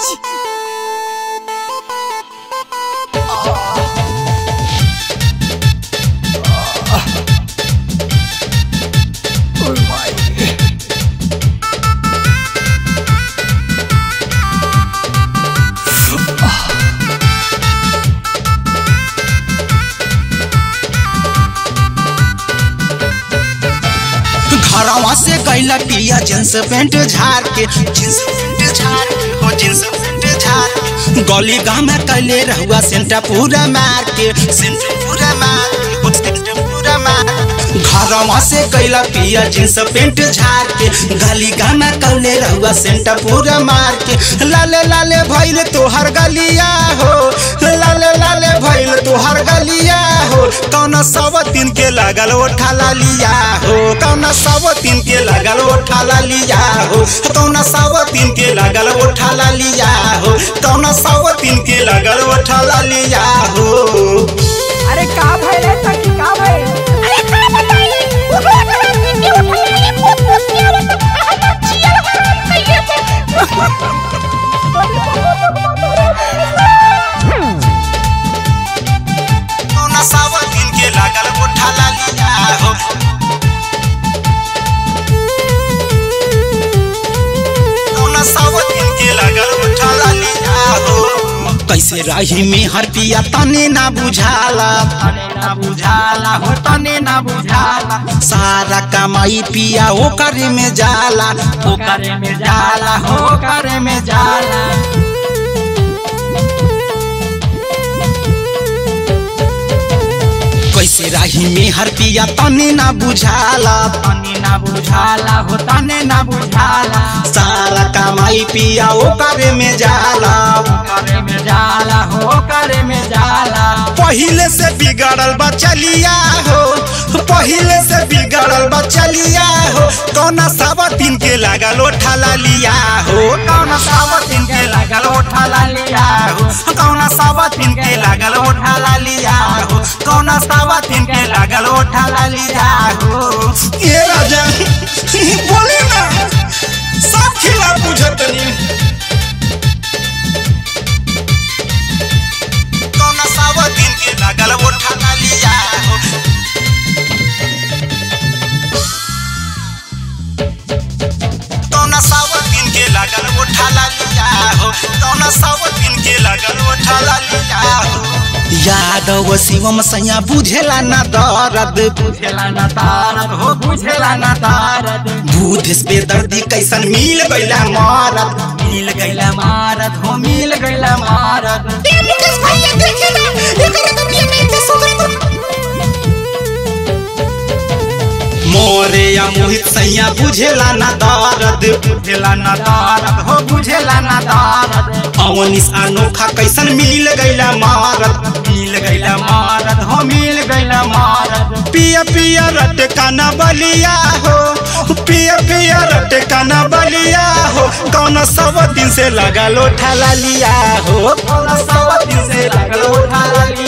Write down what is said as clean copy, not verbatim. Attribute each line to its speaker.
Speaker 1: घरवा से कैला पिया जींस पेंट झाड़ के गली गाँव में कैले रहुआ सेंटा पूरा मार के घरवा से कैला पिया जींस पेंट झाड़ के गली गाँव में कैले रहुआ सेंटा पूरा मार के लाले लाले भइल तोहर गलिया हो लाले लाले भइल तोहर गलिया हो कौन सब दिन के लागल ओठा लिया हो कौन सब दिन के लागल ओठा लिया हो कौन सब दिन के लागल ओठा लिया हो कौन सब दिन के लागल ओठा लिया हो।
Speaker 2: अरे का भइल है सखी का भइल? अरे का बताई
Speaker 1: कौन सब दिन के लागल ओठा लिया हो कौन सब दिन के लागल ओठा लिया हो। कैसे राही में हर पिया तने ना बुझाला हो तने ना बुझाला सारा कमाई पिया ओ करे में जाला हो करे में जाला कैसे राही में हर पिया तने ना बुझाला हो तने ना बुझाला सारा कमाई पिया ओ करे में जाला हो करे में जाला पहिले से बिगड़ल बचलिया हो पहिले से बिगड़ल बचलिया हो कौन सब दिन के लागल ओठा लिया हो कौन सब दिन के लागल ओठा लिया हो कौन सब दिन के लागल ओठा लिया हो कौन सब दिन के लागल ओठा लिया हो। ये राजा बोले ना सब खिला बुझत नहीं कौन सब दिन के लागल ओठा लिया हो कौन सब दिन के लागल ओठा लिया हो कौन सब दिन के लागल ओठा लिया हो। यादव शिवम सैया बुझेला ना दर्द हो बुझेला ना दर्द बुधिस पे दर्दी कैसन मिल गइला मारत हो मिल गइला मारत मोरे या मोहित सैया बुझेला ना दर्द हो बुझेला ना दर्द अवनिस अनोखा कैसन मिल गइला मारत हो मिल गइला मारत पिया पिया रट काना बलिया हो पिया पिया रट काना बलिया हो कौन सब दिन से लगल ओठा लिया हो कौन सब दिन से लगल ओठा